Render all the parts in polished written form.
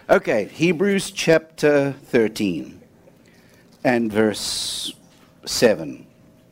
Okay, Hebrews chapter 13 and verse 7.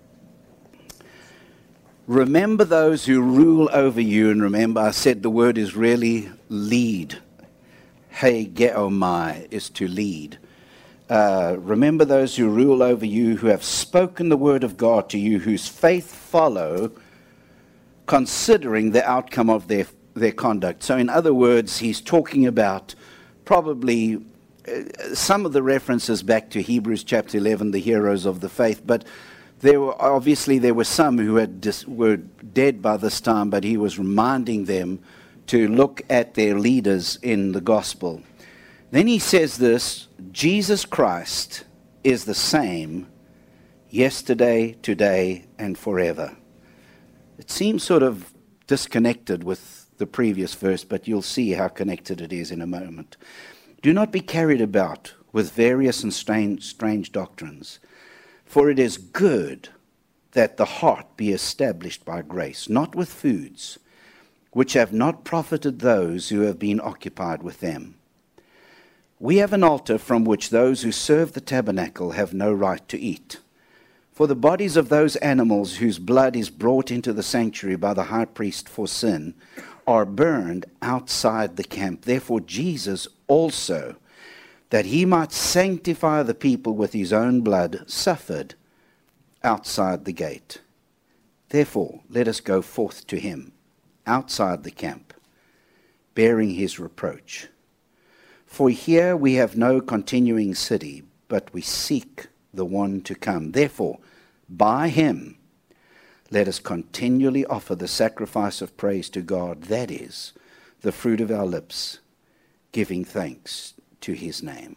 Remember those who rule over you, and remember I said the word is really lead. Hegeomai is to lead. Remember those who rule over you, who have spoken the word of God to you, whose faith follow, considering the outcome of their conduct. So in other words, he's talking about probably some of the references back to Hebrews chapter 11, the heroes of the faith, but there were some who were dead by this time, but he was reminding them to look at their leaders in the gospel. Then he says this: Jesus Christ is the same yesterday, today, and forever. It seems sort of disconnected with the previous verse, but you'll see how connected it is in a moment. Do not be carried about with various and strange doctrines, for it is good that the heart be established by grace, not with foods, which have not profited those who have been occupied with them. We have an altar from which those who serve the tabernacle have no right to eat. For the bodies of those animals whose blood is brought into the sanctuary by the high priest for sin are burned outside the camp. Therefore Jesus also, that he might sanctify the people with his own blood, suffered outside the gate. Therefore let us go forth to him outside the camp, bearing his reproach. For here we have no continuing city, but we seek the one to come. Therefore, by him, let us continually offer the sacrifice of praise to God, that is, the fruit of our lips, giving thanks to his name.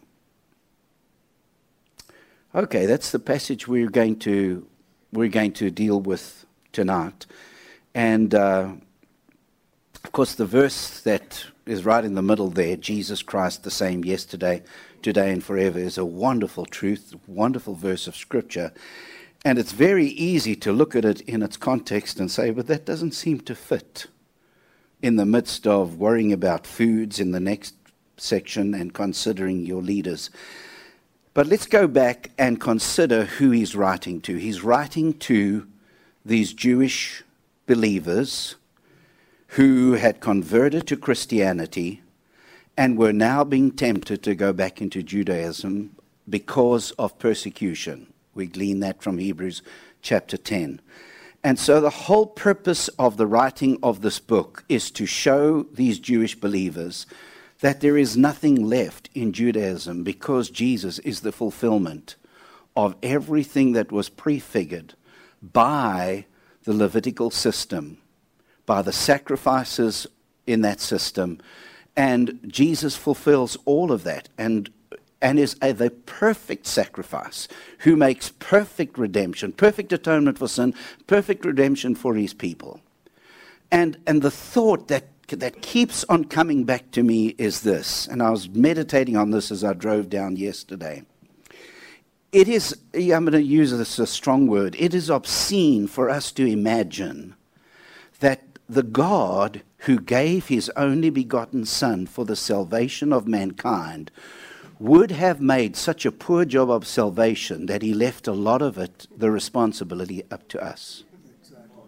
Okay, that's the passage we're going to deal with tonight. And of course, the verse that is right in the middle there, Jesus Christ the same yesterday, today, and forever, is a wonderful truth, wonderful verse of Scripture. And it's very easy to look at it in its context and say, but that doesn't seem to fit in the midst of worrying about foods in the next section and considering your leaders. But let's go back and consider who he's writing to. He's writing to these Jewish believers who had converted to Christianity and were now being tempted to go back into Judaism because of persecution. We glean that from Hebrews chapter 10. And so the whole purpose of the writing of this book is to show these Jewish believers that there is nothing left in Judaism because Jesus is the fulfillment of everything that was prefigured by the Levitical system, by the sacrifices in that system. And Jesus fulfills all of that and is the perfect sacrifice, who makes perfect redemption, perfect atonement for sin, perfect redemption for his people. And the thought that keeps on coming back to me is this, and I was meditating on this as I drove down yesterday. It is, I'm going to use this as a strong word, it is obscene for us to imagine that the God who gave his only begotten Son for the salvation of mankind would have made such a poor job of salvation that he left a lot of it, the responsibility, up to us. Exactly.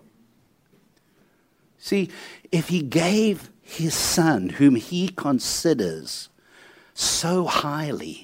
See, if he gave his Son, whom he considers so highly,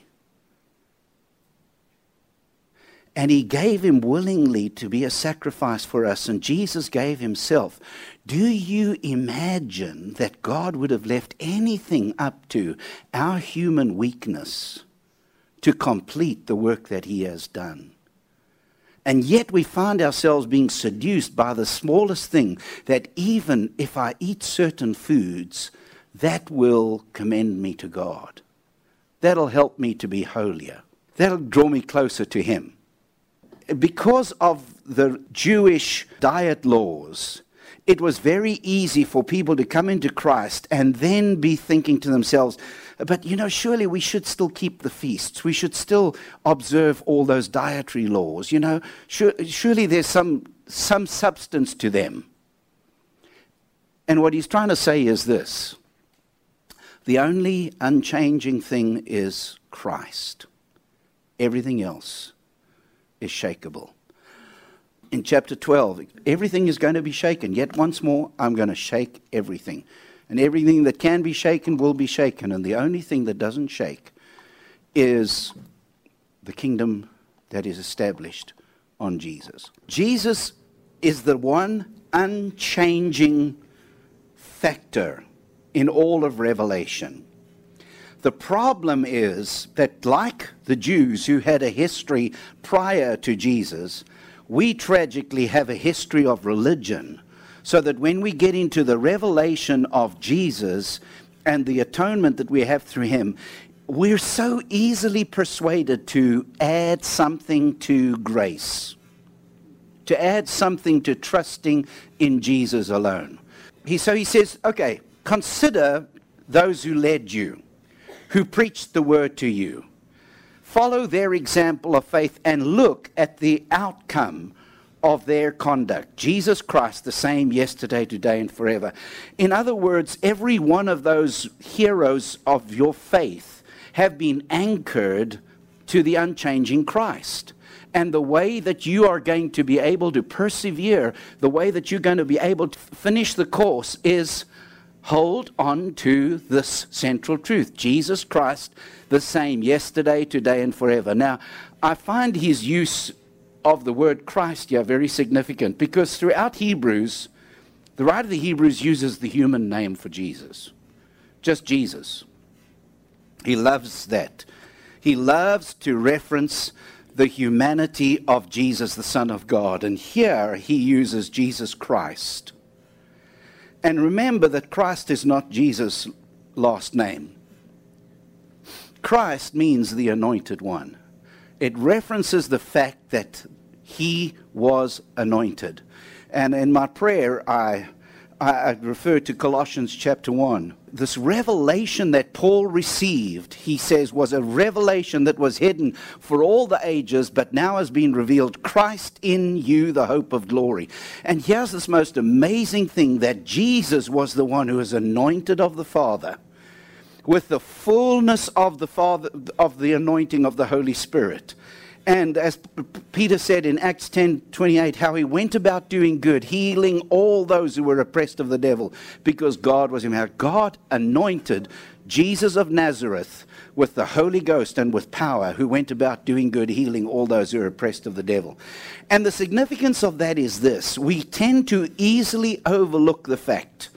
and he gave him willingly to be a sacrifice for us, and Jesus gave himself, do you imagine that God would have left anything up to our human weakness to complete the work that he has done? And yet we find ourselves being seduced by the smallest thing, that even if I eat certain foods, that will commend me to God. That'll help me to be holier. That'll draw me closer to him. Because of the Jewish diet laws, it was very easy for people to come into Christ and then be thinking to themselves, but surely we should still keep the feasts. We should still observe all those dietary laws. Surely there's some substance to them. And what he's trying to say is this: The only unchanging thing is Christ. Everything else is shakeable. In chapter 12, everything is going to be shaken. Yet once more, I'm going to shake everything. And everything that can be shaken will be shaken. And the only thing that doesn't shake is the kingdom that is established on Jesus. Jesus is the one unchanging factor in all of Revelation. The problem is that, like the Jews who had a history prior to Jesus, we tragically have a history of religion, so that when we get into the revelation of Jesus and the atonement that we have through him, we're so easily persuaded to add something to grace, to add something to trusting in Jesus alone. So he says, okay, consider those who led you, who preached the word to you. Follow their example of faith and look at the outcome of their conduct. Jesus Christ, the same yesterday, today, and forever. In other words, every one of those heroes of your faith have been anchored to the unchanging Christ. And the way that you are going to be able to persevere, the way that you're going to be able to finish the course is hold on to this central truth. Jesus Christ, the same yesterday, today, and forever. Now, I find his use of the word Christ here very significant, because throughout Hebrews, the writer of the Hebrews uses the human name for Jesus. Just Jesus. He loves that. He loves to reference the humanity of Jesus, the Son of God. And here he uses Jesus Christ. And remember that Christ is not Jesus' last name. Christ means the anointed one. It references the fact that he was anointed. And in my prayer, I refer to Colossians chapter 1. This revelation that Paul received, he says, was a revelation that was hidden for all the ages, but now has been revealed. Christ in you, the hope of glory. And here's this most amazing thing, that Jesus was the one who was anointed of the Father, with the fullness of the Father, of the anointing of the Holy Spirit. And as Peter said in Acts 10:28, how he went about doing good, healing all those who were oppressed of the devil, because God was in him. God anointed Jesus of Nazareth with the Holy Ghost and with power, who went about doing good, healing all those who were oppressed of the devil. And the significance of that is this: we tend to easily overlook the fact.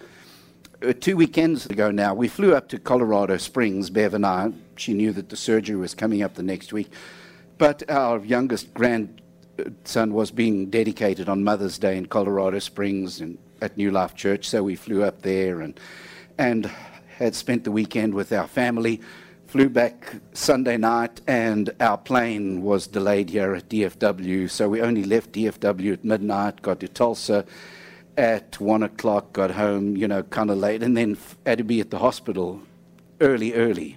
2 weekends ago now, we flew up to Colorado Springs, Bev and I. She knew that the surgery was coming up the next week. But our youngest grandson was being dedicated on Mother's Day in Colorado Springs at New Life Church, so we flew up there and had spent the weekend with our family. Flew back Sunday night, and our plane was delayed here at DFW, so we only left DFW at midnight, got to Tulsa at 1 o'clock, got home, kind of late, and then had to be at the hospital early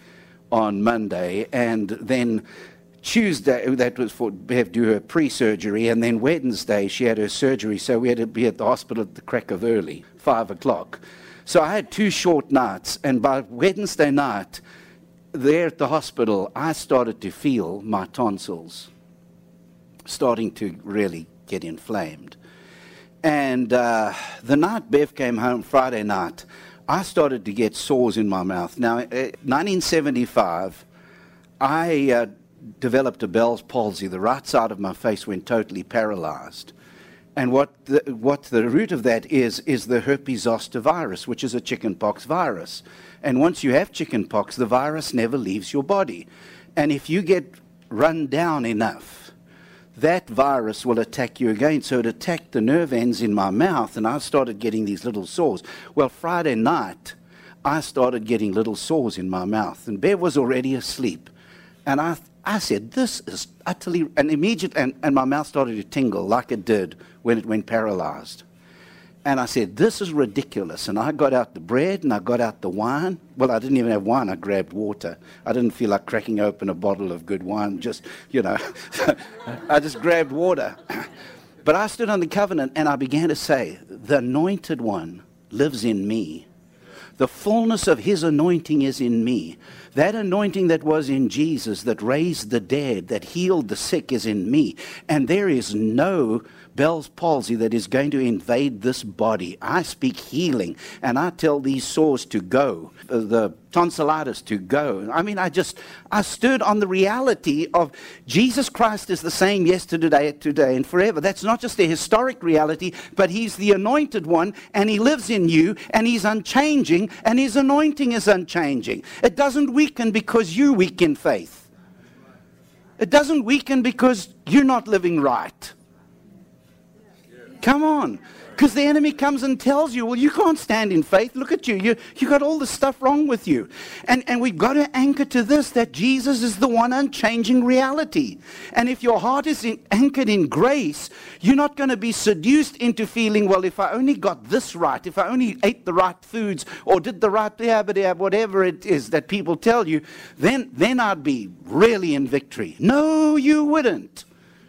on Monday, and then Tuesday, that was for Bev do her pre-surgery, and then Wednesday she had her surgery, so we had to be at the hospital at the crack of early, 5 o'clock. So I had 2 short nights, and by Wednesday night, there at the hospital, I started to feel my tonsils starting to really get inflamed. And the night Bev came home, Friday night, I started to get sores in my mouth. Now, in 1975, I developed a Bell's palsy. The right side of my face went totally paralyzed. And what the root of that is the herpes zoster virus, which is a chickenpox virus. And once you have chickenpox, the virus never leaves your body. And if you get run down enough, that virus will attack you again. So it attacked the nerve ends in my mouth, and I started getting these little sores. Well, Friday night, I started getting little sores in my mouth, and Bev was already asleep. And I said, this is utterly, and immediately, and my mouth started to tingle like it did when it went paralyzed. And I said, this is ridiculous. And I got out the bread and I got out the wine. Well, I didn't even have wine. I grabbed water. I didn't feel like cracking open a bottle of good wine. I just grabbed water. But I stood on the covenant and I began to say, the anointed one lives in me. The fullness of His anointing is in me. That anointing that was in Jesus, that raised the dead, that healed the sick, is in me. And there is no Bell's palsy that is going to invade this body. I speak healing, and I tell these sores to go, the tonsillitis to go. I mean, I stood on the reality of Jesus Christ is the same yesterday, today, and forever. That's not just a historic reality, but He's the anointed one, and He lives in you, and He's unchanging, and His anointing is unchanging. It doesn't weaken because you weaken in faith. It doesn't weaken because you're not living right. Come on. Because the enemy comes and tells you, well, you can't stand in faith. Look at you. You got all this stuff wrong with you. And we've got to anchor to this, that Jesus is the one unchanging reality. And if your heart is anchored in grace, you're not going to be seduced into feeling, well, if I only got this right, if I only ate the right foods or did the right, whatever it is that people tell you, then I'd be really in victory. No, you wouldn't.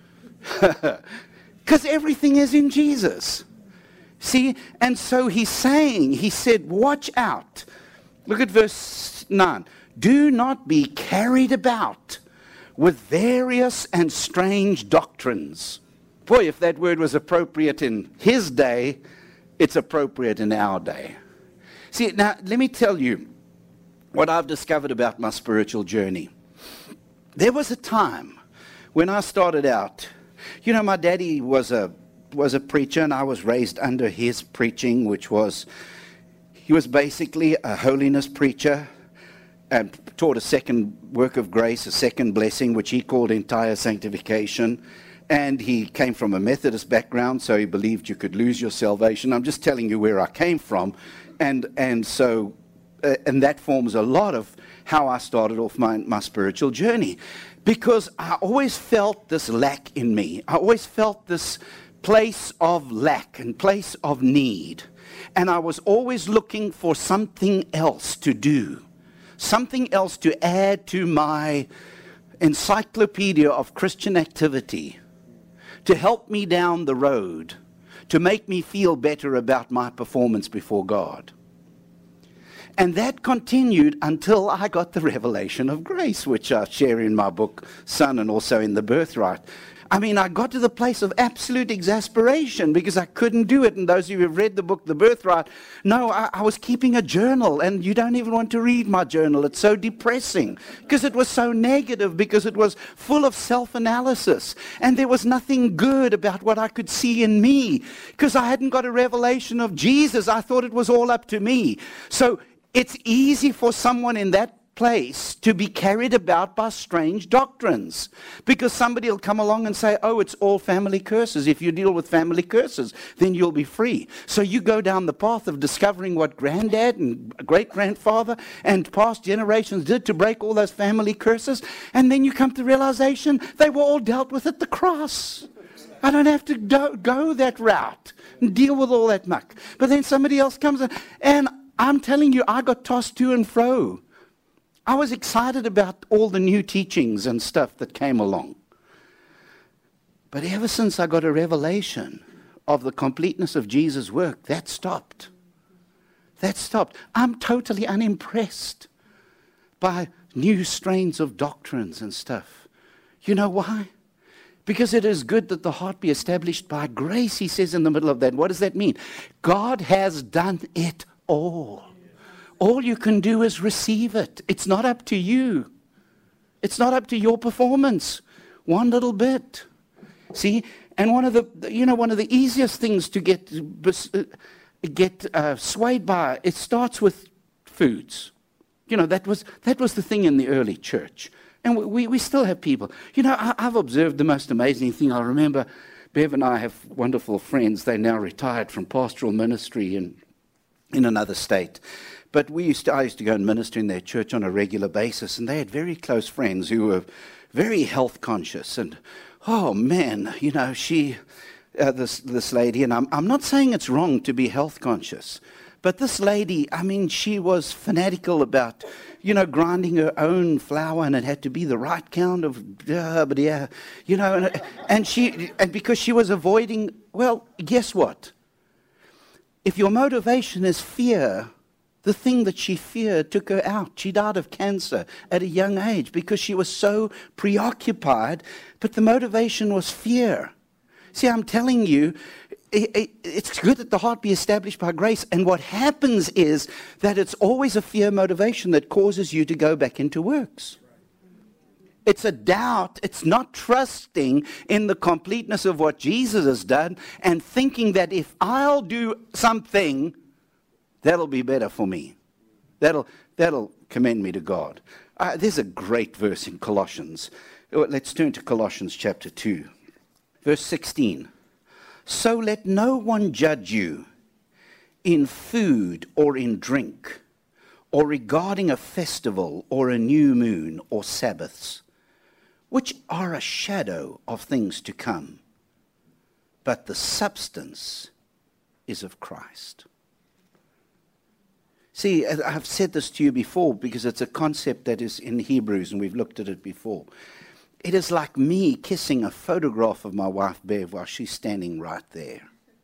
Because everything is in Jesus. See, and so He said, watch out. Look at verse 9. Do not be carried about with various and strange doctrines. Boy, if that word was appropriate in His day, it's appropriate in our day. See, now, let me tell you what I've discovered about my spiritual journey. There was a time when I started out. You know, my daddy was a preacher, and I was raised under his preaching, he was basically a holiness preacher and taught a second work of grace, a second blessing, which he called entire sanctification. And he came from a Methodist background, so he believed you could lose your salvation. I'm just telling you where I came from. And so that forms a lot of how I started off my spiritual journey. Because I always felt this lack in me. I always felt this place of lack and place of need. And I was always looking for something else to do. Something else to add to my encyclopedia of Christian activity. To help me down the road. To make me feel better about my performance before God. And that continued until I got the revelation of grace, which I share in my book, Son, and also in The Birthright. I mean, I got to the place of absolute exasperation because I couldn't do it. And those of you who have read the book, The Birthright, no, I was keeping a journal, and you don't even want to read my journal. It's so depressing because it was so negative, because it was full of self-analysis. And there was nothing good about what I could see in me because I hadn't got a revelation of Jesus. I thought it was all up to me. So it's easy for someone in that place to be carried about by strange doctrines, because somebody will come along and say, oh, it's all family curses. If you deal with family curses, then you'll be free. So you go down the path of discovering what granddad and great-grandfather and past generations did to break all those family curses, and then you come to the realization they were all dealt with at the cross. I don't have to go that route and deal with all that muck. But then somebody else comes in, and I'm telling you, I got tossed to and fro. I was excited about all the new teachings and stuff that came along. But ever since I got a revelation of the completeness of Jesus' work, that stopped. That stopped. I'm totally unimpressed by new strains of doctrines and stuff. You know why? Because it is good that the heart be established by grace, he says in the middle of that. What does that mean? God has done it all. All you can do is receive it. It's not up to you. It's not up to your performance. One little bit. See? And one of the easiest things to get swayed by, it starts with foods. You know, that was the thing in the early church. And we still have people. You know, I've observed the most amazing thing. I remember Bev and I have wonderful friends. They're now retired from pastoral ministry in another state. But I used to go and minister in their church on a regular basis, and they had very close friends who were very health conscious. And, oh man, you know, this lady, and I'm not saying it's wrong to be health conscious, but this lady, I mean, she was fanatical about, you know, grinding her own flour, and it had to be the right kind of, you know, and because she was avoiding, well, guess what? If your motivation is fear, The thing that she feared took her out. She died of cancer at a young age because she was so preoccupied, but the motivation was fear. See, I'm telling you, it's good that the heart be established by grace. And what happens is that it's always a fear motivation that causes you to go back into works. It's a doubt. It's not trusting in the completeness of what Jesus has done and thinking that if I'll do something, that'll be better for me. That'll commend me to God. There's a great verse in Colossians. Let's turn to Colossians chapter 2, verse 16. So let no one judge you in food or in drink, or regarding a festival or a new moon or Sabbaths, which are a shadow of things to come, but the substance is of Christ. See, I've said this to you before because it's a concept that is in Hebrews, and we've looked at it before. It is like me kissing a photograph of my wife, Bev, while she's standing right there.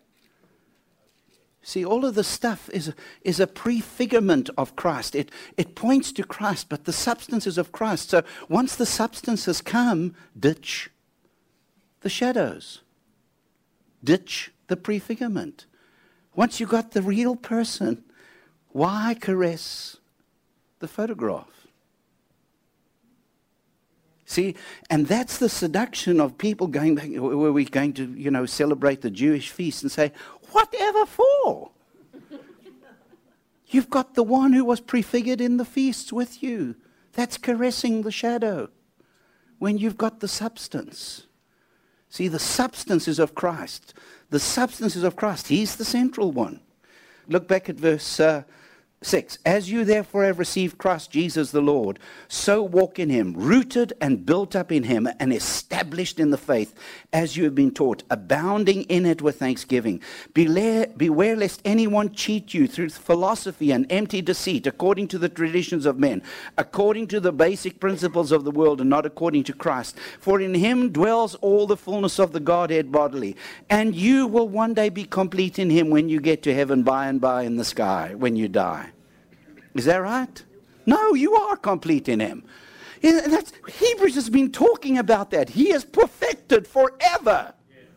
See, all of the stuff is a prefigurement of Christ. It points to Christ, but the substance is of Christ. So once the substance has come, ditch the shadows. Ditch the prefigurement. Once you got the real person, why caress the photograph? See, and that's the seduction of people going back, where we're going to, celebrate the Jewish feast and say, whatever for? You've got the one who was prefigured in the feasts with you. That's caressing the shadow when you've got the substance. See, the substance is of Christ. The substance is of Christ. He's the central one. Look back at verse 6. As you therefore have received Christ Jesus the Lord, so walk in him, rooted and built up in him, and established in the faith as you have been taught, abounding in it with thanksgiving. Beware lest anyone cheat you through philosophy and empty deceit, according to the traditions of men, according to the basic principles of the world, and not according to Christ. For in him dwells all the fullness of the Godhead bodily, and you will one day be complete in him when you get to heaven by and by in the sky, when you die. Is that right? No, you are complete in him. Hebrews has been talking about that. He is perfected forever.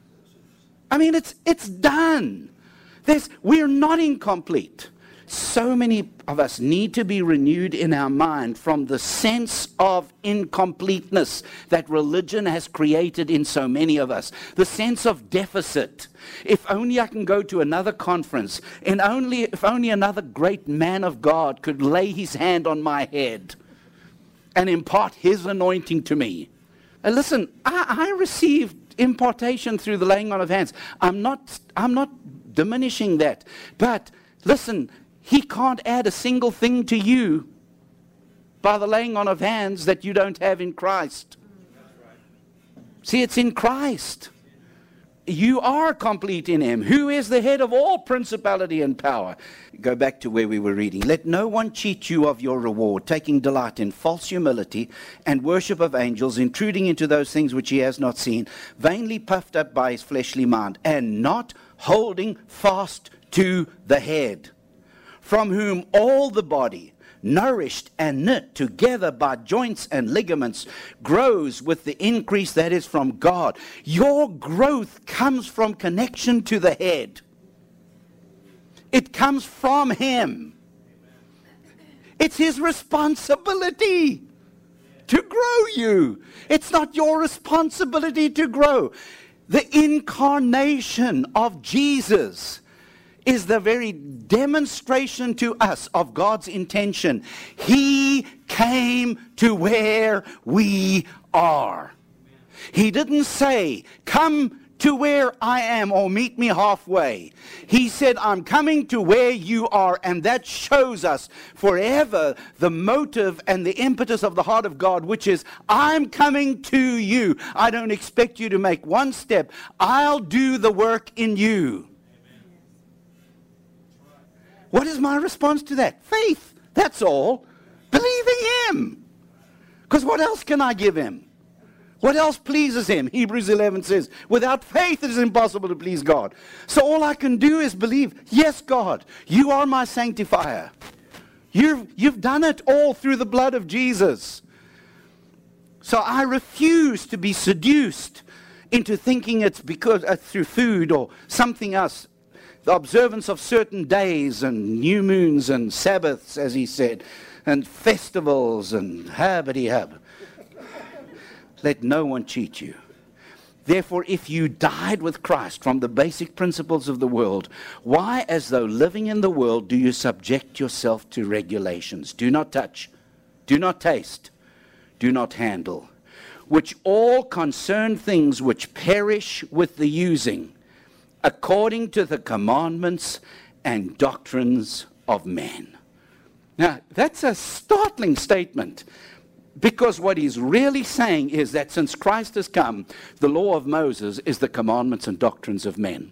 I mean, it's done. We're not incomplete. So many of us need to be renewed in our mind from the sense of incompleteness that religion has created in so many of us. The sense of deficit. If only I can go to another conference, and if only another great man of God could lay his hand on my head and impart his anointing to me. Listen, I received impartation through the laying on of hands. I'm not diminishing that. But listen, he can't add a single thing to you by the laying on of hands that you don't have in Christ. See, it's in Christ. You are complete in him, who is the head of all principality and power. Go back to where we were reading. Let no one cheat you of your reward, taking delight in false humility and worship of angels, intruding into those things which he has not seen, vainly puffed up by his fleshly mind, and not holding fast to the head, from whom all the body, nourished and knit together by joints and ligaments, grows with the increase that is from God. Your growth comes from connection to the head. It comes from him. It's his responsibility to grow you. It's not your responsibility to grow. The incarnation of Jesus is the very demonstration to us of God's intention. He came to where we are. He didn't say, come to where I am or meet me halfway. He said, I'm coming to where you are, and that shows us forever the motive and the impetus of the heart of God, which is, I'm coming to you. I don't expect you to make one step. I'll do the work in you. What is my response to that? Faith. That's all. Believing him. Because what else can I give him? What else pleases him? Hebrews 11 says, without faith it is impossible to please God. So all I can do is believe, yes, God, you are my sanctifier. You've done it all through the blood of Jesus. So I refuse to be seduced into thinking it's because through food or something else. The observance of certain days and new moons and Sabbaths, as he said, and festivals and habity-hab. Let no one cheat you. Therefore, if you died with Christ from the basic principles of the world, why, as though living in the world, do you subject yourself to regulations? Do not touch, do not taste, do not handle, which all concern things which perish with the using, according to the commandments and doctrines of men. Now, that's a startling statement. Because what he's really saying is that since Christ has come, the law of Moses is the commandments and doctrines of men.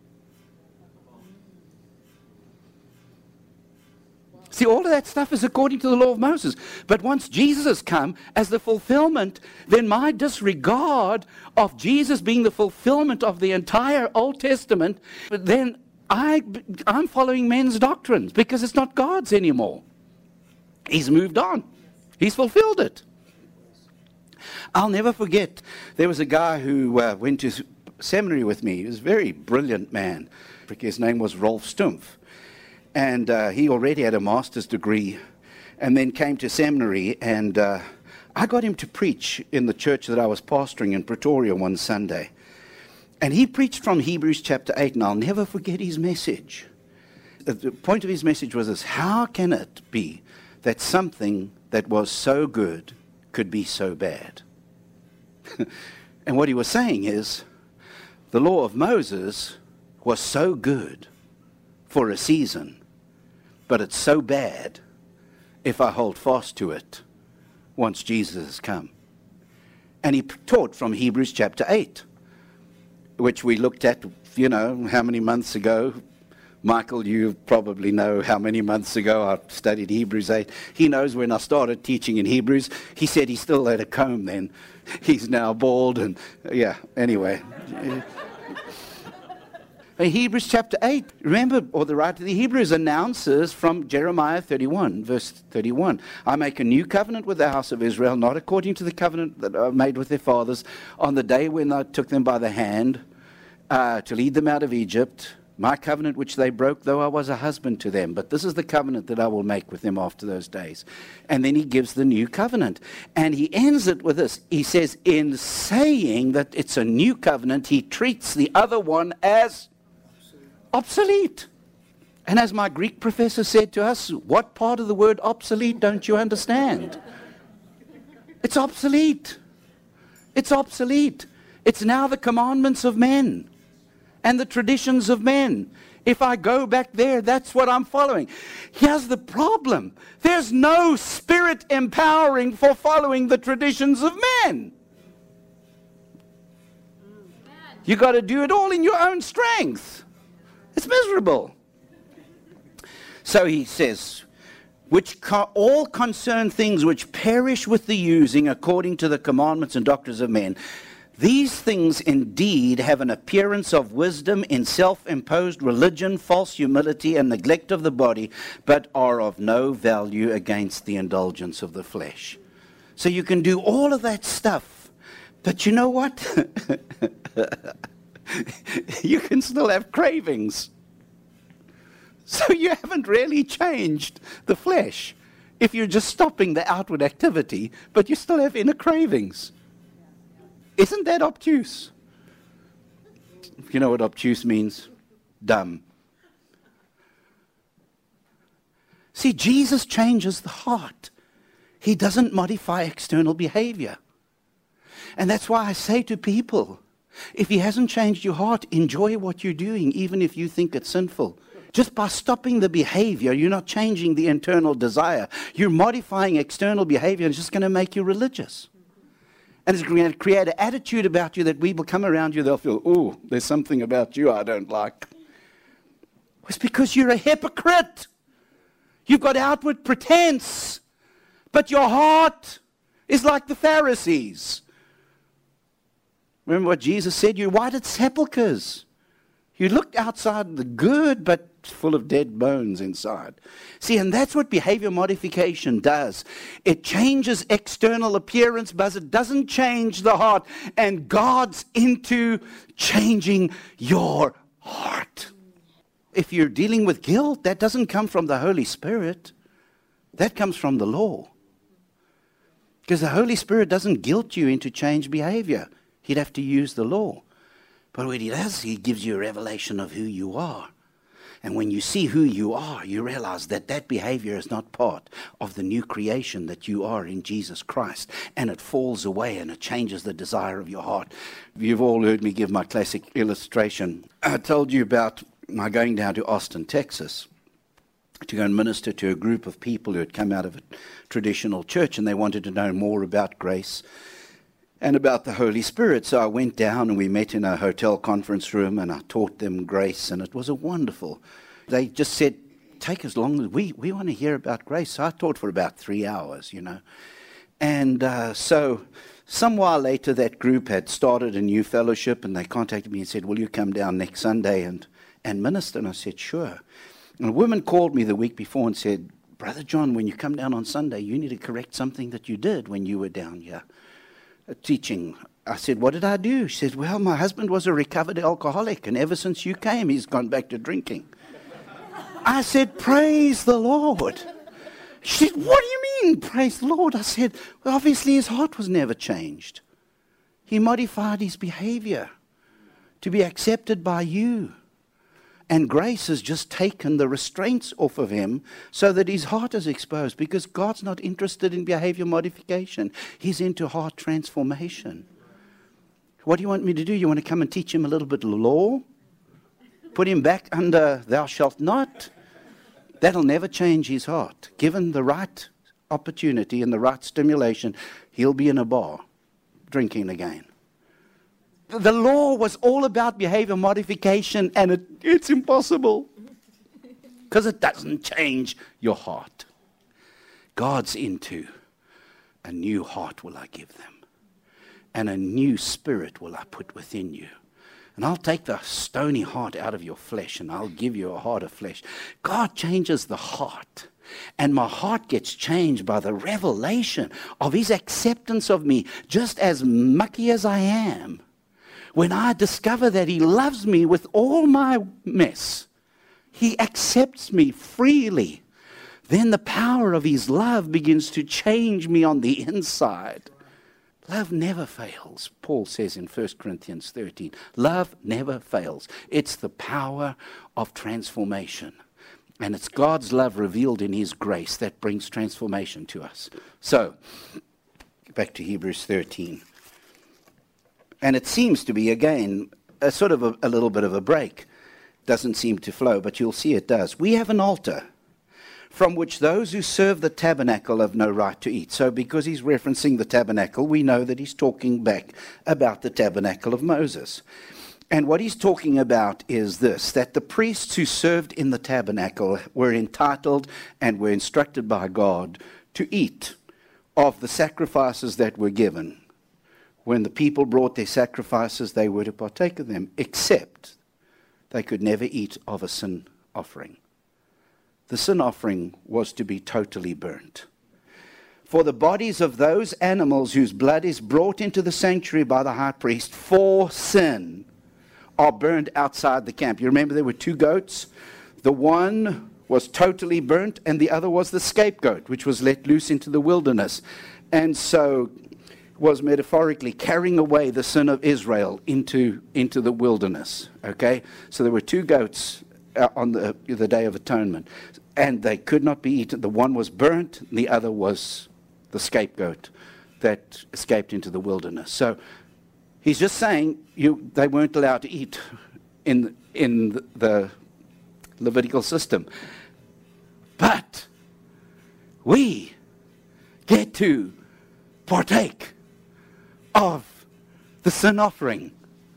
See, all of that stuff is according to the law of Moses. But once Jesus has come as the fulfillment, then my disregard of Jesus being the fulfillment of the entire Old Testament, then I'm following men's doctrines because it's not God's anymore. He's moved on. He's fulfilled it. I'll never forget, there was a guy who went to seminary with me. He was a very brilliant man. His name was Rolf Stumpf. And he already had a master's degree and then came to seminary. And I got him to preach in the church that I was pastoring in Pretoria one Sunday. And he preached from Hebrews chapter 8, and I'll never forget his message. The point of his message was this: how can it be that something that was so good could be so bad? And what he was saying is, the law of Moses was so good for a season, but it's so bad if I hold fast to it once Jesus has come. And he taught from Hebrews chapter 8, which we looked at, how many months ago. Michael, you probably know how many months ago I studied Hebrews 8. He knows when I started teaching in Hebrews. He said he still had a comb then. He's now bald and, anyway. Hebrews chapter 8, remember, or the writer of the Hebrews announces from Jeremiah 31, verse 31, I make a new covenant with the house of Israel, not according to the covenant that I made with their fathers on the day when I took them by the hand to lead them out of Egypt. My covenant which they broke, though I was a husband to them. But this is the covenant that I will make with them after those days. And then he gives the new covenant. And he ends it with this. He says, in saying that it's a new covenant, he treats the other one as obsolete. And as my Greek professor said to us, what part of the word obsolete don't you understand? It's obsolete. It's obsolete. It's now the commandments of men and the traditions of men. If I go back there, that's what I'm following. Here's the problem. There's no spirit empowering for following the traditions of men. You got to do it all in your own strength. It's miserable. So he says, which all concern things which perish with the using according to the commandments and doctrines of men. These things indeed have an appearance of wisdom in self-imposed religion, false humility, and neglect of the body, but are of no value against the indulgence of the flesh. So you can do all of that stuff, but you know what? You can still have cravings. So you haven't really changed the flesh if you're just stopping the outward activity, but you still have inner cravings. Isn't that obtuse? You know what obtuse means? Dumb. See, Jesus changes the heart. He doesn't modify external behavior. And that's why I say to people, if he hasn't changed your heart, enjoy what you're doing, even if you think it's sinful. Just by stopping the behavior, you're not changing the internal desire. You're modifying external behavior, and it's just going to make you religious. And it's going to create an attitude about you that people come around you, they'll feel, oh, there's something about you I don't like. It's because you're a hypocrite. You've got outward pretense, but your heart is like the Pharisees. Remember what Jesus said? You're white as sepulchres. You look outside the good, but full of dead bones inside. See, and that's what behavior modification does. It changes external appearance, but it doesn't change the heart. And God's into changing your heart. If you're dealing with guilt, that doesn't come from the Holy Spirit. That comes from the law. Because the Holy Spirit doesn't guilt you into changed behavior. He'd have to use the law. But what he does, he gives you a revelation of who you are. And when you see who you are, you realize that that behavior is not part of the new creation that you are in Jesus Christ. And it falls away and it changes the desire of your heart. You've all heard me give my classic illustration. I told you about my going down to Austin, Texas, to go and minister to a group of people who had come out of a traditional church and they wanted to know more about grace and about the Holy Spirit. So I went down and we met in a hotel conference room and I taught them grace, and it was a wonderful. They just said, take as long as we want to hear about grace. So I taught for about 3 hours, And so some while later that group had started a new fellowship and they contacted me and said, will you come down next Sunday and minister? And I said, sure. And a woman called me the week before and said, Brother John, when you come down on Sunday, you need to correct something that you did when you were down here teaching. I said, what did I do? She said, well, my husband was a recovered alcoholic, and ever since you came, he's gone back to drinking. I said, praise the Lord. She said, what do you mean, praise the Lord? I said, well, obviously his heart was never changed. He modified his behavior to be accepted by you. And grace has just taken the restraints off of him so that his heart is exposed, because God's not interested in behavior modification. He's into heart transformation. What do you want me to do? You want to come and teach him a little bit of law? Put him back under thou shalt not? That'll never change his heart. Given the right opportunity and the right stimulation, he'll be in a bar drinking again. The law was all about behavior modification, and it's impossible because it doesn't change your heart. God's into a new heart will I give them, and a new spirit will I put within you. And I'll take the stony heart out of your flesh, and I'll give you a heart of flesh. God changes the heart. And my heart gets changed by the revelation of his acceptance of me, just as mucky as I am. When I discover that he loves me with all my mess, he accepts me freely, then the power of his love begins to change me on the inside. Love never fails, Paul says in 1 Corinthians 13. Love never fails. It's the power of transformation. And it's God's love revealed in his grace that brings transformation to us. So, back to Hebrews 13. And it seems to be, again, a sort of a little bit of a break. Doesn't seem to flow, but you'll see it does. We have an altar from which those who serve the tabernacle have no right to eat. So because he's referencing the tabernacle, we know that he's talking back about the tabernacle of Moses. And what he's talking about is this, that the priests who served in the tabernacle were entitled and were instructed by God to eat of the sacrifices that were given. When the people brought their sacrifices, they were to partake of them, except they could never eat of a sin offering. The sin offering was to be totally burnt. For the bodies of those animals whose blood is brought into the sanctuary by the high priest for sin are burned outside the camp. You remember there were 2 goats? The one was totally burnt, and the other was the scapegoat, which was let loose into the wilderness. And so was metaphorically carrying away the sin of Israel into the wilderness. Okay? So there were 2 goats on the Day of Atonement, and they could not be eaten. The one was burnt, and the other was the scapegoat that escaped into the wilderness. So he's just saying they weren't allowed to eat in the Levitical system. But we get to partake of the sin offering.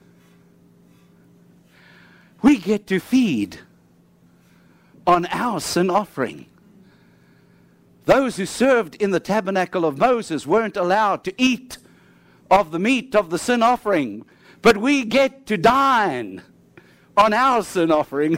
We get to feed on our sin offering. Those who served in the tabernacle of Moses weren't allowed to eat of the meat of the sin offering, but we get to dine on our sin offering.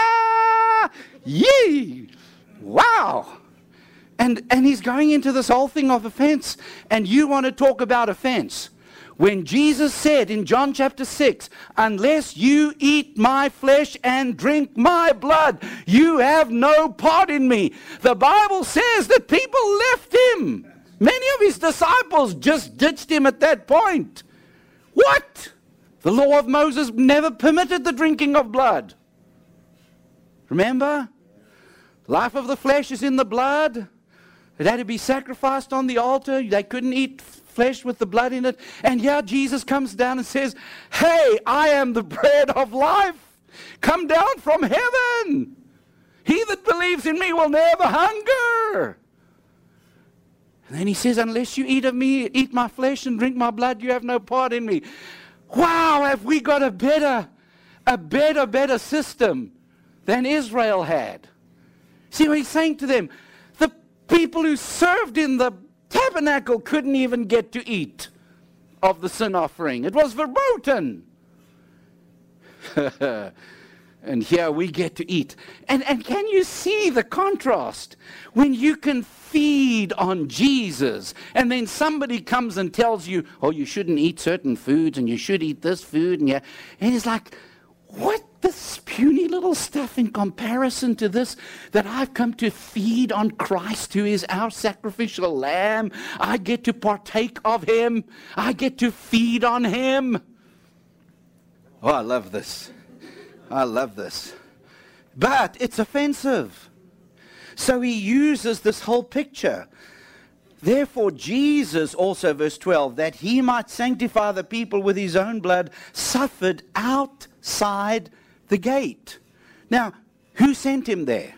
Yee! Wow! And he's going into this whole thing of offense. And you want to talk about offense. When Jesus said in John chapter 6, unless you eat my flesh and drink my blood, you have no part in me. The Bible says that people left him. Many of his disciples just ditched him at that point. What? The law of Moses never permitted the drinking of blood. Remember? Life of the flesh is in the blood. It had to be sacrificed on the altar. They couldn't eat flesh with the blood in it. And here Jesus comes down and says, hey, I am the bread of life. Come down from heaven. He that believes in me will never hunger. And then he says, unless you eat of me, eat my flesh and drink my blood, you have no part in me. Wow, have we got a better system than Israel had. See what he's saying to them? The people who served in the tabernacle couldn't even get to eat of the sin offering. It was verboten. And here we get to eat. And can you see the contrast? When you can feed on Jesus, and then somebody comes and tells you, oh, you shouldn't eat certain foods, and you should eat this food, and it's like, what? This puny little stuff in comparison to this, that I've come to feed on Christ, who is our sacrificial lamb. I get to partake of him. I get to feed on him. Oh, I love this. I love this. But it's offensive. So he uses this whole picture. Therefore Jesus also, verse 12, that he might sanctify the people with his own blood, suffered outside the gate. Now, who sent him there?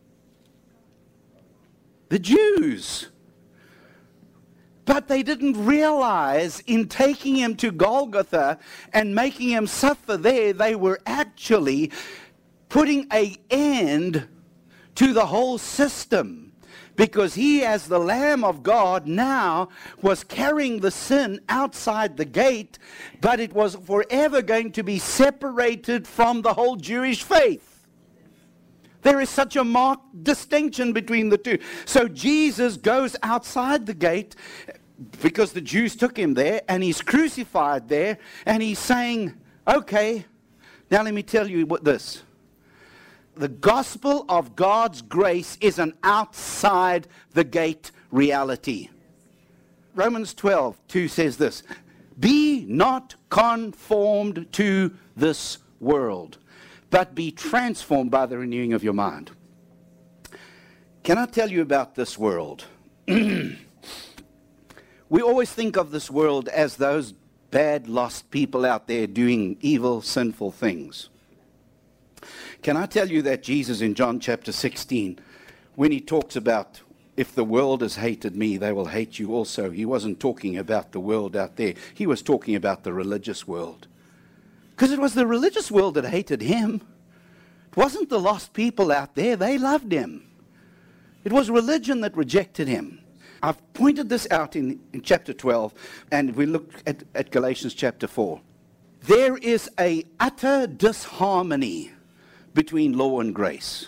The Jews. But they didn't realize in taking him to Golgotha and making him suffer there, they were actually putting an end to the whole system. Because he, as the Lamb of God, now was carrying the sin outside the gate, but it was forever going to be separated from the whole Jewish faith. There is such a marked distinction between the two. So Jesus goes outside the gate because the Jews took him there, and he's crucified there, and he's saying, okay, now let me tell you what this. The gospel of God's grace is an outside the gate reality. Romans 12:2 says this, be not conformed to this world, but be transformed by the renewing of your mind. Can I tell you about this world? We always think of this world as those bad, lost people out there doing evil, sinful things. Can I tell you that Jesus in John chapter 16, when he talks about, if the world has hated me, they will hate you also. He wasn't talking about the world out there. He was talking about the religious world. Because it was the religious world that hated him. It wasn't the lost people out there. They loved him. It was religion that rejected him. I've pointed this out in chapter 12, and we look at Galatians chapter 4. There is an utter disharmony between law and grace.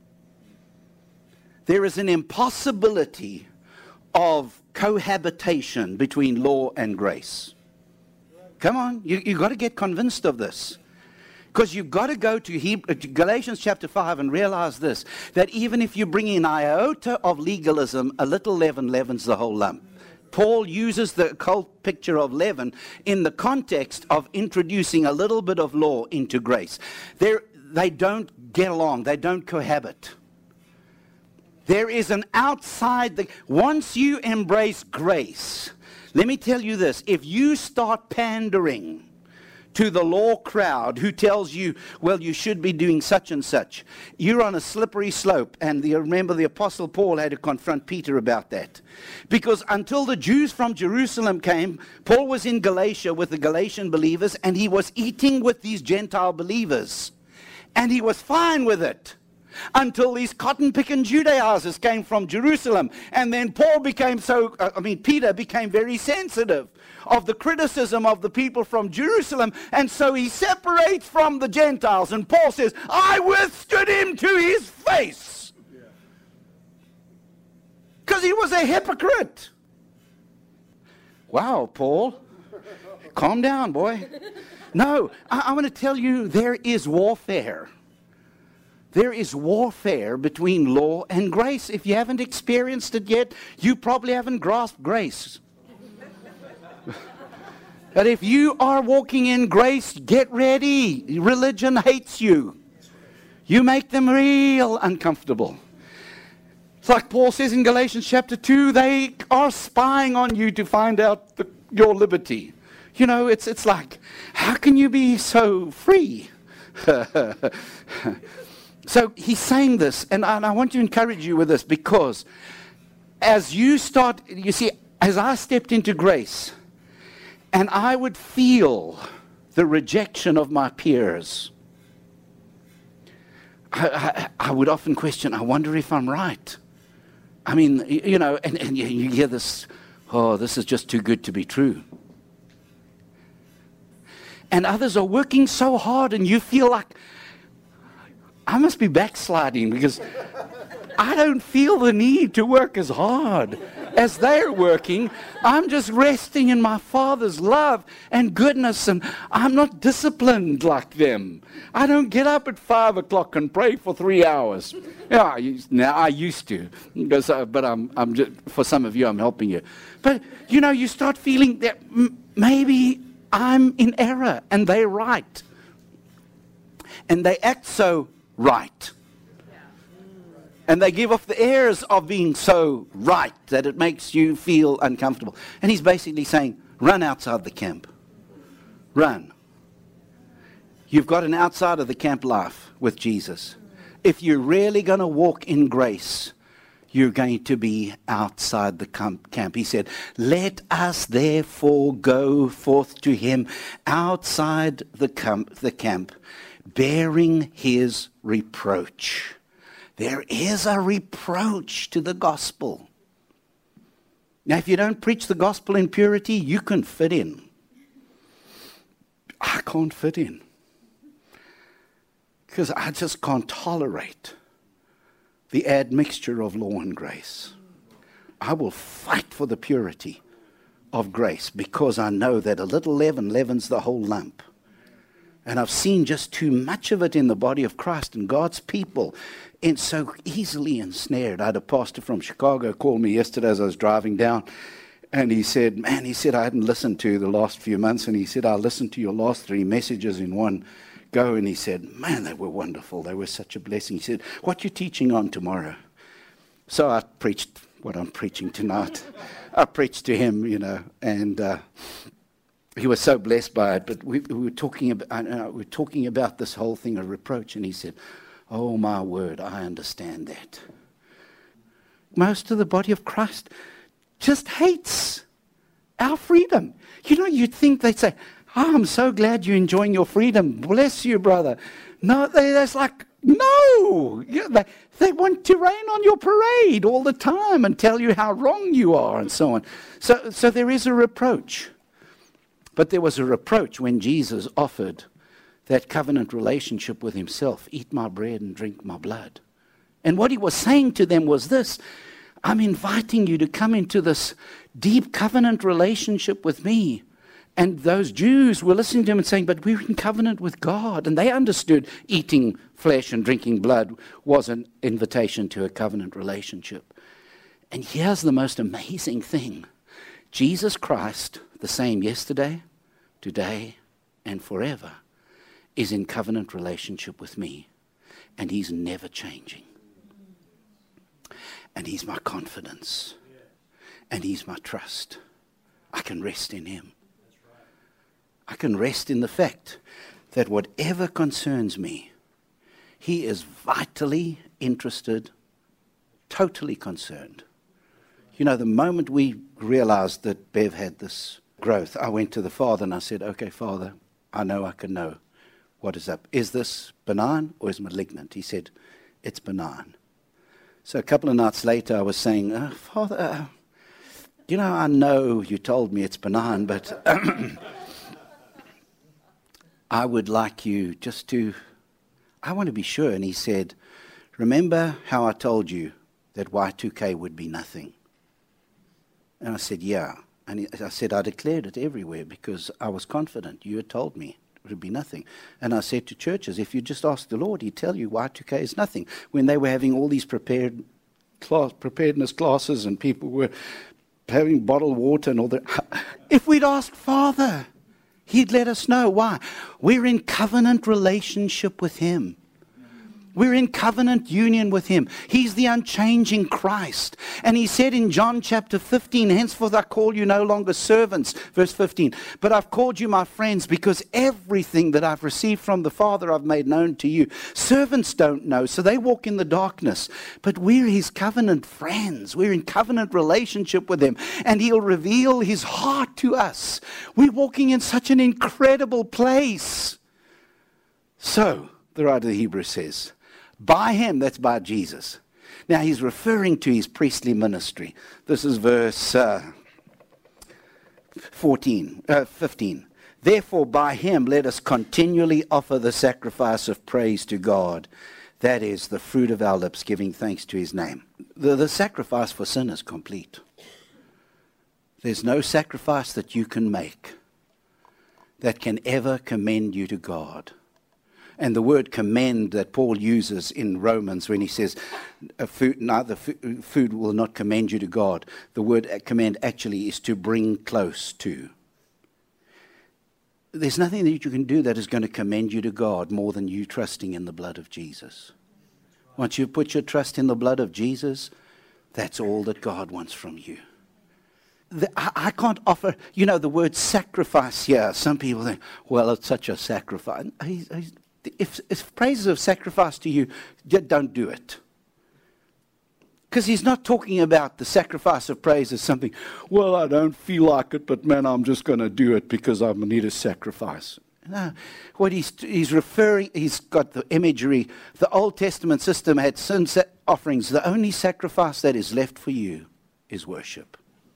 There is an impossibility of cohabitation between law and grace. Come on, you've got to get convinced of this. Because you've got to go to Galatians chapter 5 and realize this, that even if you bring in an iota of legalism, a little leaven leavens the whole lump. Paul uses the occult picture of leaven in the context of introducing a little bit of law into grace. They don't get along. They don't cohabit. There is an outside. Once you embrace grace, let me tell you this. If you start pandering to the law crowd who tells you, well, you should be doing such and such, you're on a slippery slope. And remember, the Apostle Paul had to confront Peter about that. Because until the Jews from Jerusalem came, Paul was in Galatia with the Galatian believers, and he was eating with these Gentile believers. And he was fine with it. until these cotton-picking Judaizers came from Jerusalem. And then Peter became very sensitive of the criticism of the people from Jerusalem. And so he separates from the Gentiles. And Paul says, I withstood him to his face. Because he was a hypocrite. Wow, Paul. Calm down, boy. No, I want to tell you, there is warfare. There is warfare between law and grace. If you haven't experienced it yet, you probably haven't grasped grace. But if you are walking in grace, get ready. Religion hates you. You make them real uncomfortable. It's like Paul says in Galatians chapter 2, they are spying on you to find out your liberty. You know, it's like, how can you be so free? So he's saying this, and I want to encourage you with this, because as you start, you see, as I stepped into grace, and I would feel the rejection of my peers, I would often question, I wonder if I'm right. I mean, you know, and you hear this, oh, this is just too good to be true. And others are working so hard, and you feel like, I must be backsliding because I don't feel the need to work as hard as they're working. I'm just resting in my Father's love and goodness, and I'm not disciplined like them. I don't get up at 5 o'clock and pray for 3 hours. Yeah, now I used to, but I'm just, for some of you, I'm helping you. But you know, you start feeling that maybe I'm in error and they're right, and they act so right. And they give off the airs of being so right that it makes you feel uncomfortable. And he's basically saying, run outside the camp. Run. You've got an outside of the camp life with Jesus. If you're really going to walk in grace, you're going to be outside the camp. He said, let us therefore go forth to him outside the camp, bearing his reproach. There is a reproach to the gospel. Now, if you don't preach the gospel in purity, you can fit in. I can't fit in, because I just can't tolerate the admixture of law and grace. I will fight for the purity of grace, because I know that a little leaven leavens the whole lump. And I've seen just too much of it in the body of Christ and God's people, and so easily ensnared. I had a pastor from Chicago call me yesterday as I was driving down, and he said, I hadn't listened to the last few months, and he said, I listened to your last 3 messages in one go, and he said, man, they were wonderful. They were such a blessing. He said, what you teaching on tomorrow? So I preached what I'm preaching tonight. I preached to him, you know, and he was so blessed by it. But we were talking about this whole thing of reproach, and he said, oh my word, I understand that. Most of the body of Christ just hates our freedom. You know, you'd think they'd say, oh, I'm so glad you're enjoying your freedom. Bless you, brother. No, that's like, no. They want to rain on your parade all the time and tell you how wrong you are and so on. So there is a reproach. But there was a reproach when Jesus offered that covenant relationship with himself. Eat my bread and drink my blood. And what he was saying to them was this: I'm inviting you to come into this deep covenant relationship with me. And those Jews were listening to him and saying, but we're in covenant with God. And they understood eating flesh and drinking blood was an invitation to a covenant relationship. And here's the most amazing thing. Jesus Christ, the same yesterday, today, and forever, is in covenant relationship with me. And he's never changing. And he's my confidence. And he's my trust. I can rest in him. I can rest in the fact that whatever concerns me, he is vitally interested, totally concerned. You know, the moment we realized that Bev had this growth, I went to the Father and I said, okay, Father, I know I can know what is up. Is this benign or is it malignant? He said, it's benign. So a couple of nights later, I was saying, Father, I know you told me it's benign, but I would like you I want to be sure. And he said, remember how I told you that Y2K would be nothing? And I said, yeah. And I said, I declared it everywhere because I was confident. You had told me it would be nothing. And I said to churches, if you just ask the Lord, he'd tell you Y2K is nothing. When they were having all these preparedness classes and people were having bottled water and all that. If we'd asked Father, he'd let us know. Why? We're in covenant relationship with him. We're in covenant union with him. He's the unchanging Christ. And he said in John chapter 15, henceforth I call you no longer servants, verse 15, but I've called you my friends because everything that I've received from the Father I've made known to you. Servants don't know, so they walk in the darkness. But we're his covenant friends. We're in covenant relationship with him. And he'll reveal his heart to us. We're walking in such an incredible place. So, the writer of the Hebrews says, by him, that's by Jesus. Now he's referring to his priestly ministry. This is verse 15. Therefore, by him, let us continually offer the sacrifice of praise to God. That is the fruit of our lips, giving thanks to his name. The sacrifice for sin is complete. There's no sacrifice that you can make that can ever commend you to God. And the word commend that Paul uses in Romans when he says food will not commend you to God. The word commend actually is to bring close to. There's nothing that you can do that is going to commend you to God more than you trusting in the blood of Jesus. Once you put your trust in the blood of Jesus, that's all that God wants from you. I can't offer, the word sacrifice here. Some people think, well, it's such a sacrifice. If praise is a sacrifice to you, don't do it. Because he's not talking about the sacrifice of praise as something, well, I don't feel like it, but man, I'm just going to do it because I need a sacrifice. No, what he's referring, he's got the imagery. The Old Testament system had sin offerings. The only sacrifice that is left for you is worship.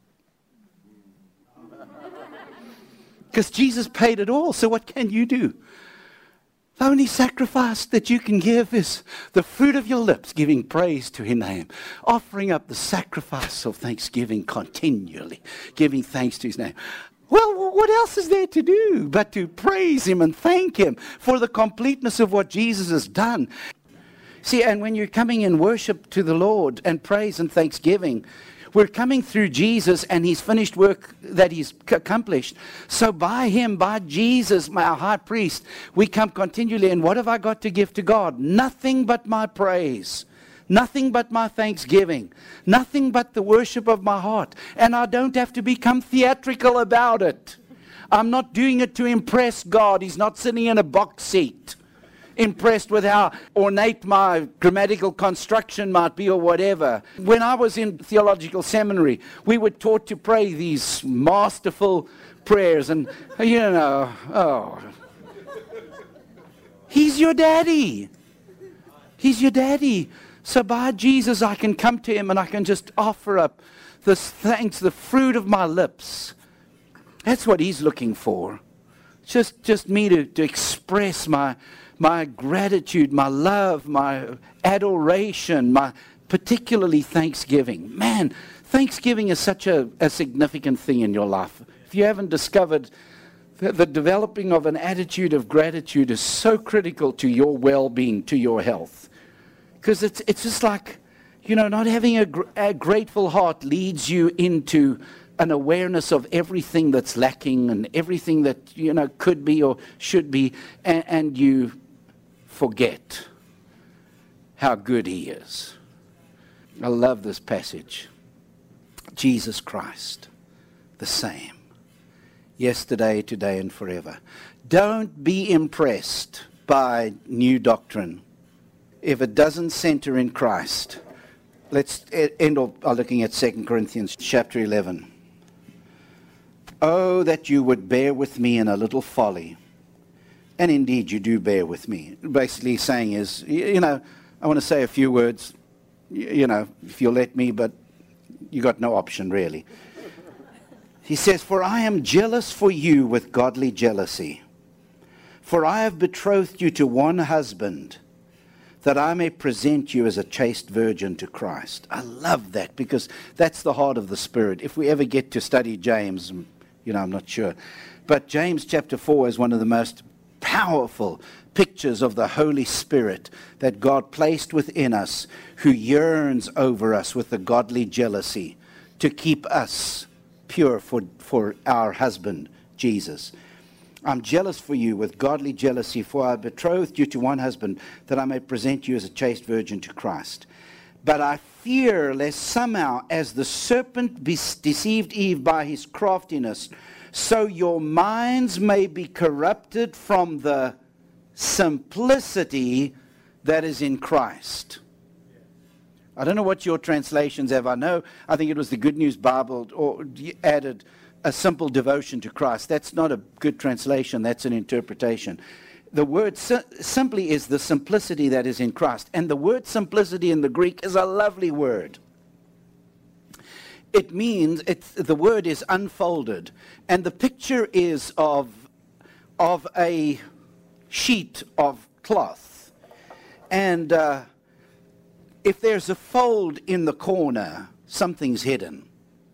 Because Jesus paid it all, so what can you do? The only sacrifice that you can give is the fruit of your lips, giving praise to his name, offering up the sacrifice of thanksgiving continually, giving thanks to his name. Well, what else is there to do but to praise him and thank him for the completeness of what Jesus has done? See, and when you're coming in worship to the Lord and praise and thanksgiving, we're coming through Jesus and his finished work that he's accomplished. So by him, by Jesus, our high priest, we come continually. And what have I got to give to God? Nothing but my praise. Nothing but my thanksgiving. Nothing but the worship of my heart. And I don't have to become theatrical about it. I'm not doing it to impress God. He's not sitting in a box seat, impressed with how ornate my grammatical construction might be or whatever. When I was in theological seminary, we were taught to pray these masterful prayers and, he's your daddy. He's your daddy. So by Jesus, I can come to him and I can just offer up this thanks, the fruit of my lips. That's what he's looking for. Just me to express my gratitude, my love, my adoration, my particularly thanksgiving. Man, thanksgiving is such a significant thing in your life. If you haven't discovered, the developing of an attitude of gratitude is so critical to your well-being, to your health. Because it's just like, not having a grateful heart leads you into an awareness of everything that's lacking and everything that, could be or should be, and you forget how good he is. I love this passage. Jesus Christ, the same, yesterday, today, and forever. Don't be impressed by new doctrine if it doesn't center in Christ. Let's end off by looking at 2 Corinthians chapter 11. Oh, that you would bear with me in a little folly. And indeed, you do bear with me. Basically saying is, I want to say a few words, if you'll let me, but you got no option really. He says, "For I am jealous for you with godly jealousy. For I have betrothed you to one husband, that I may present you as a chaste virgin to Christ." I love that, because that's the heart of the Spirit. If we ever get to study James, I'm not sure. But James chapter 4 is one of the most powerful pictures of the Holy Spirit that God placed within us, who yearns over us with a godly jealousy to keep us pure for our husband, Jesus. "I'm jealous for you with godly jealousy, for I betrothed you to one husband, that I may present you as a chaste virgin to Christ. But I fear lest somehow, as the serpent deceived Eve by his craftiness, so your minds may be corrupted from the simplicity that is in Christ." I don't know what your translations have. I think it was the Good News Bible, or added a simple devotion to Christ. That's not a good translation. That's an interpretation. The word simply is the simplicity that is in Christ. And the word simplicity in the Greek is a lovely word. It means, the word is unfolded. And the picture is of a sheet of cloth. And if there's a fold in the corner, something's hidden.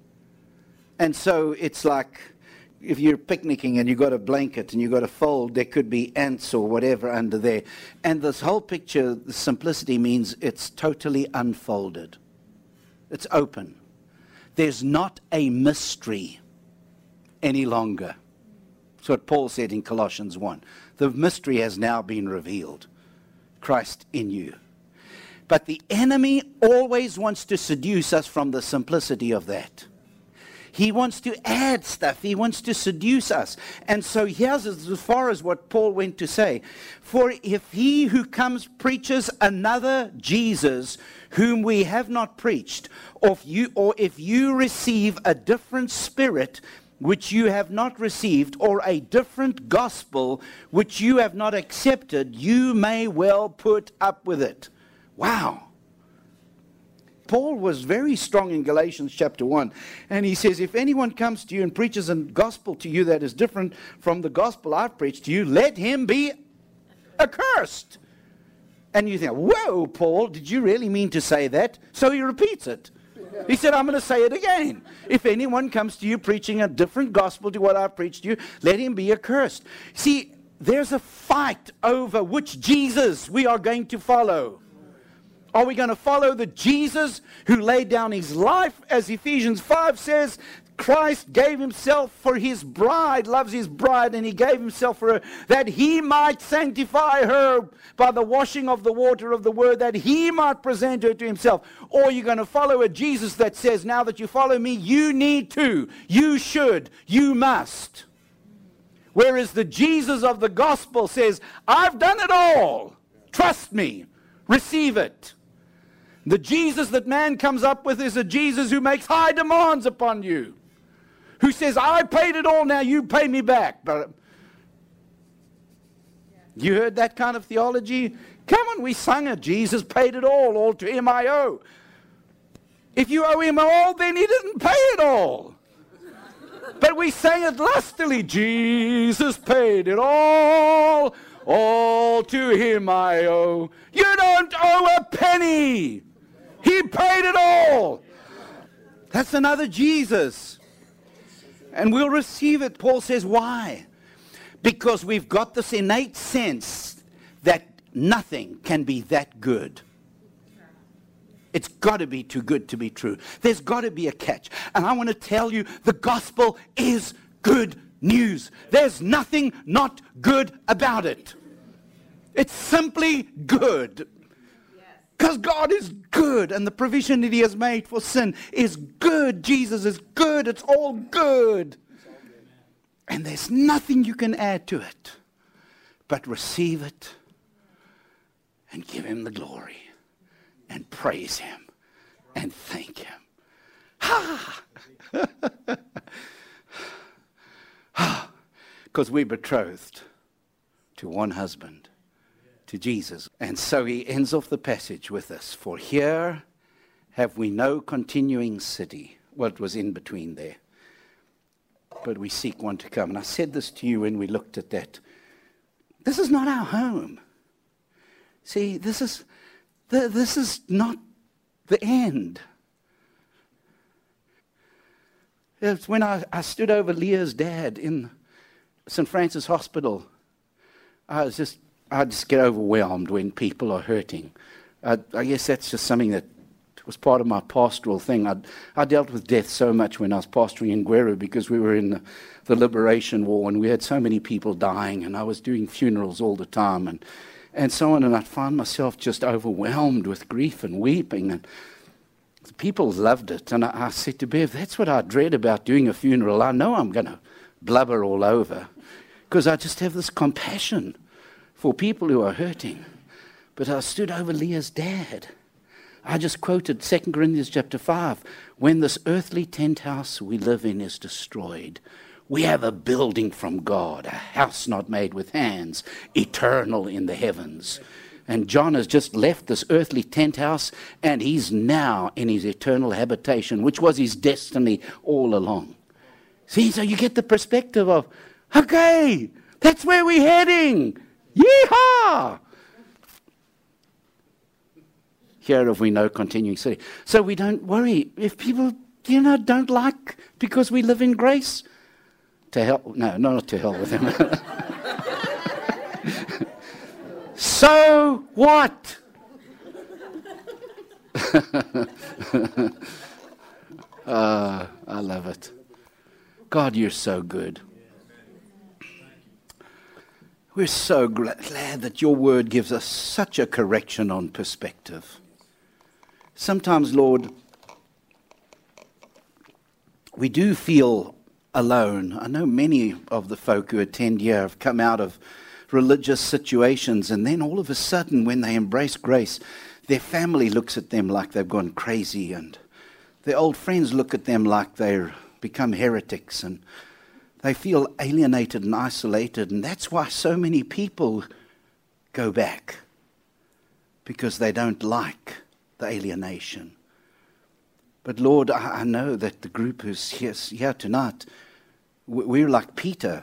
And so it's like if you're picnicking and you've got a blanket and you've got a fold, there could be ants or whatever under there. And this whole picture, the simplicity, means it's totally unfolded. It's open. There's not a mystery any longer. That's what Paul said in Colossians 1. The mystery has now been revealed. Christ in you. But the enemy always wants to seduce us from the simplicity of that. He wants to add stuff. He wants to seduce us. And so here's as far as what Paul went to say. "For if he who comes preaches another Jesus, whom we have not preached, or if you receive a different spirit, which you have not received, or a different gospel, which you have not accepted, you may well put up with it." Wow. Paul was very strong in Galatians chapter 1. And he says, if anyone comes to you and preaches a gospel to you that is different from the gospel I've preached to you, let him be accursed. And you think, whoa, Paul, did you really mean to say that? So he repeats it. He said, I'm going to say it again. If anyone comes to you preaching a different gospel to what I've preached to you, let him be accursed. See, there's a fight over which Jesus we are going to follow. Are we going to follow the Jesus who laid down his life, as Ephesians 5 says? Christ gave himself for his bride, loves his bride, and he gave himself for her, that he might sanctify her by the washing of the water of the word, that he might present her to himself. Or you're going to follow a Jesus that says, now that you follow me, you need to, you should, you must. Whereas the Jesus of the gospel says, I've done it all. Trust me. Receive it. The Jesus that man comes up with is a Jesus who makes high demands upon you. Who says, I paid it all, now you pay me back. But you heard that kind of theology? Come on, we sung it. Jesus paid it all to him I owe. If you owe him all, then he didn't pay it all. But we sang it lustily. Jesus paid it all to him I owe. You don't owe a penny. He paid it all. That's another Jesus. And we'll receive it. Paul says, why? Because we've got this innate sense that nothing can be that good. It's got to be too good to be true. There's got to be a catch. And I want to tell you, the gospel is good news. There's nothing not good about it. It's simply good. Because God is good, and the provision that he has made for sin is good. Jesus is good. It's all good. And there's nothing you can add to it but receive it and give him the glory and praise him and thank him. Because we're betrothed to one husband, to Jesus. And so he ends off the passage with this. For here have we no continuing city. Well, it was in between there. But we seek one to come. And I said this to you when we looked at that. This is not our home. See, this is not the end. It's when I stood over Leah's dad in St. Francis Hospital. I just get overwhelmed when people are hurting. I guess that's just something that was part of my pastoral thing. I dealt with death so much when I was pastoring in Gweru because we were in the Liberation War and we had so many people dying and I was doing funerals all the time and so on, and I'd find myself just overwhelmed with grief and weeping, and the people loved it. And I said to Bev, that's what I dread about doing a funeral. I know I'm going to blubber all over because I just have this compassion for people who are hurting. But I stood over Leah's dad. I just quoted 2 Corinthians chapter 5. When this earthly tent house we live in is destroyed, we have a building from God, a house not made with hands, eternal in the heavens. And John has just left this earthly tent house, and he's now in his eternal habitation, which was his destiny all along. See, so you get the perspective of, okay, that's where we're heading. Yeehaw! Here have we no continuing city. So we don't worry. If people, don't like because we live in grace, to hell. No, not to hell with them. So what? I love it. God, you're so good. We're so glad that your word gives us such a correction on perspective. Sometimes, Lord, we do feel alone. I know many of the folk who attend here have come out of religious situations, and then all of a sudden, when they embrace grace, their family looks at them like they've gone crazy, and their old friends look at them like they've become heretics, and they feel alienated and isolated, and that's why so many people go back, because they don't like the alienation. But Lord, I know that the group who's here tonight, we're like Peter.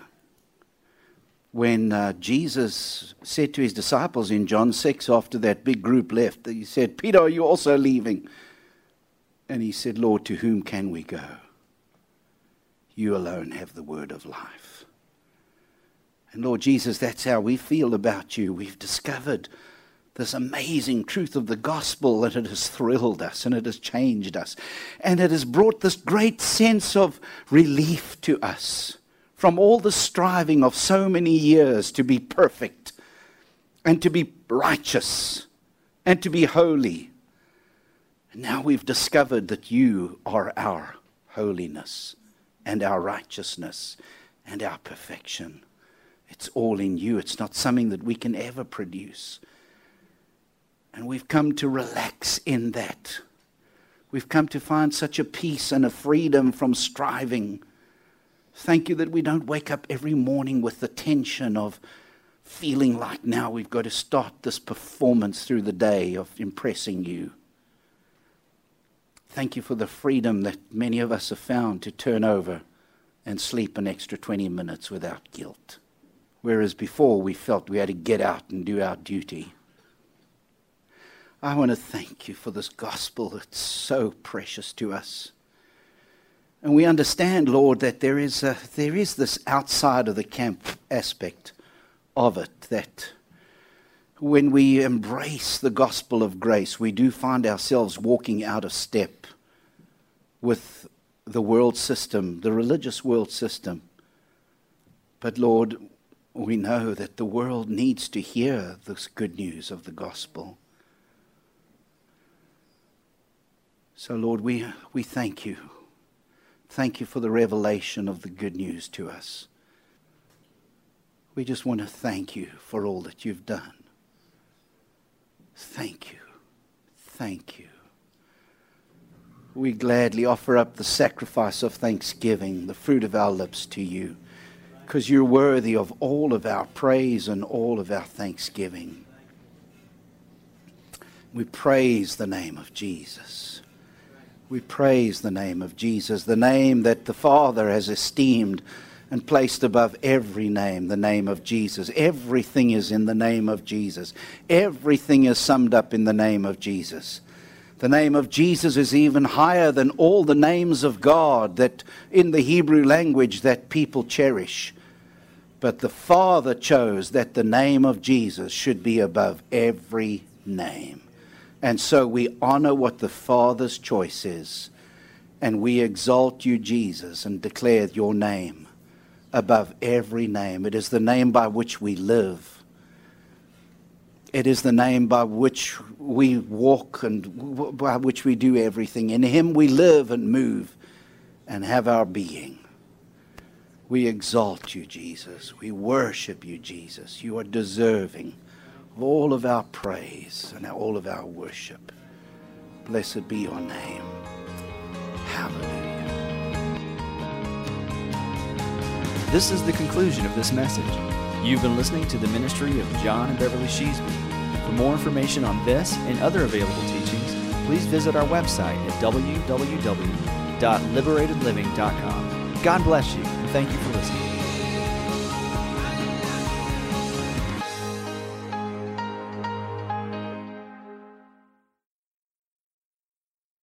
When Jesus said to his disciples in John 6, after that big group left, he said, Peter, are you also leaving? And he said, Lord, to whom can we go? You alone have the word of life. And Lord Jesus, that's how we feel about you. We've discovered this amazing truth of the gospel, that it has thrilled us and it has changed us. And it has brought this great sense of relief to us from all the striving of so many years to be perfect and to be righteous and to be holy. And now we've discovered that you are our holiness and our righteousness and our perfection. It's all in you. It's not something that we can ever produce. And we've come to relax in that. We've come to find such a peace and a freedom from striving. Thank you that we don't wake up every morning with the tension of feeling like now we've got to start this performance through the day of impressing you. Thank you for the freedom that many of us have found to turn over and sleep an extra 20 minutes without guilt. Whereas before we felt we had to get out and do our duty. I want to thank you for this gospel that's so precious to us. And we understand, Lord, that there is this outside of the camp aspect of it, that when we embrace the gospel of grace, we do find ourselves walking out of step with the world system, the religious world system. But Lord, we know that the world needs to hear this good news of the gospel. So Lord, we thank you. Thank you for the revelation of the good news to us. We just want to thank you for all that you've done. Thank you. Thank you. We gladly offer up the sacrifice of thanksgiving, the fruit of our lips to you, because you're worthy of all of our praise and all of our thanksgiving. We praise the name of Jesus. We praise the name of Jesus, the name that the Father has esteemed and placed above every name, the name of Jesus. Everything is in the name of Jesus. Everything is summed up in the name of Jesus. The name of Jesus is even higher than all the names of God that in the Hebrew language that people cherish. But the Father chose that the name of Jesus should be above every name. And so we honor what the Father's choice is. And we exalt you, Jesus, and declare your name above every name. It is the name by which we live. It is the name by which we walk and by which we do everything. In him we live and move and have our being. We exalt you, Jesus. We worship you, Jesus. You are deserving of all of our praise and all of our worship. Blessed be your name. Hallelujah. This is the conclusion of this message. You've been listening to the ministry of John and Beverly Sheasby. For more information on this and other available teachings, please visit our website at www.liberatedliving.com. God bless you, and thank you for listening.